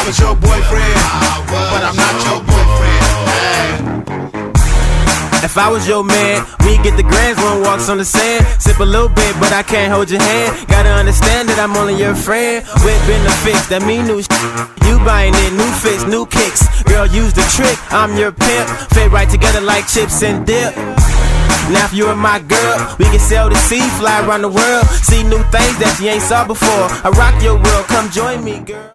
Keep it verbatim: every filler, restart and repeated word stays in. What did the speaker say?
I was your boyfriend, but I'm not your boyfriend. If I was your man, we get the grands, one walks on the sand. Sip a little bit, but I can't hold your hand. Gotta understand that I'm only your friend. With benefits, that mean new shit. You buying it, new fits, new kicks. Girl, use the trick, I'm your pimp. Fit right together like chips and dip. Now if you're my girl, we can sail the sea, fly around the world. See new things that you ain't saw before. I rock your world, come join me, girl.